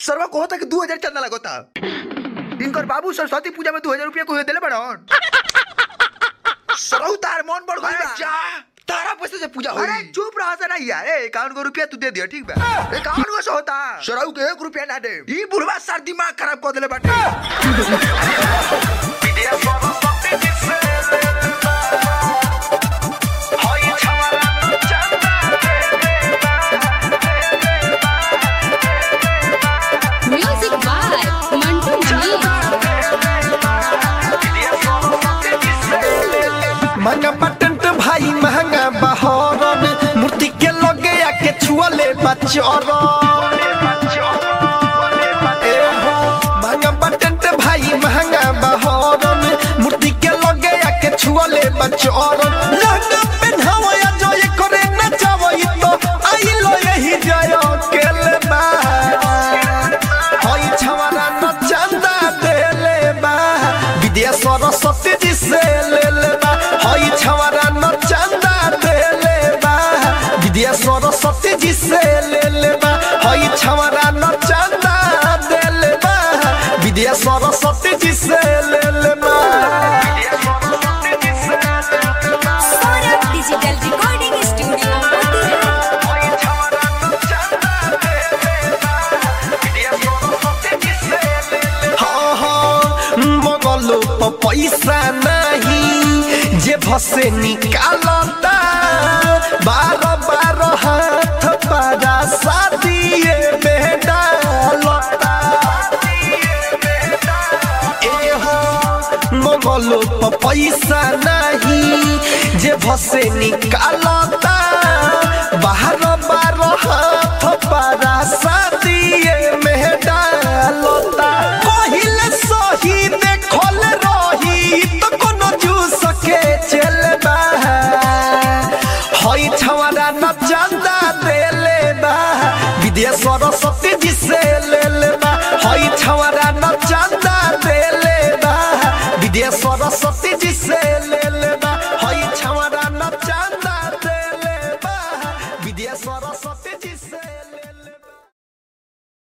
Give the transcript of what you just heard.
सरवा को होता कि 2000 चंदा लगोता। इनकर बाबू सरस्वती पूजा में 2000 रुपया को देले बड़न। सरऊ तार मन बढ़ गइल बा। जा तारा पैसे से पूजा होई। अरे चुप रह जा ना यार। 51 रुपया तू दे दियो ठीक बा। 51 से होता। सरऊ के 1 रुपया ना दे। ई बुढ़वा सर दिमाग खराब कर देले बाटे। महंगा पटंट भाई महंगा बहरन मूर्ति के लगे आके छुअले बचरन महंगा पटंट भाई महंगा बहरन मूर्ति के लगे आके छुअले बचरन लहंगा पहनावा या जो ये करे नचावई तो आई लो यही जायो केले बा होई छवारा न चंदा देले बा विद्या सरस्वती जी से ले ले बा होई छवारा न चंदा देले बा विद्या सरस्वती जी से ले ले बा होई छवारा न चंदा देले बा विद्या सरस्वती जी से ले ले बा सौरभ डिजिटल रिकॉर्डिंग स्टूडियो होई छवारा न चंदा देले बा विद्या सरस्वती जी से ले ले हां हां मगलो पैसा नहीं जे भसे निकालता 12 हाथ पारा शादीए में डालता ए हो मगलो पैसा नहीं जे भसे निकालता 12 हाथ पारा शादीए में डालता कहिले सही देखल रही तो कोनो जू सके चलबा होई छवारा न चंदा देले बा विद्या सरस्वती जी से ले ले बा होई छवारा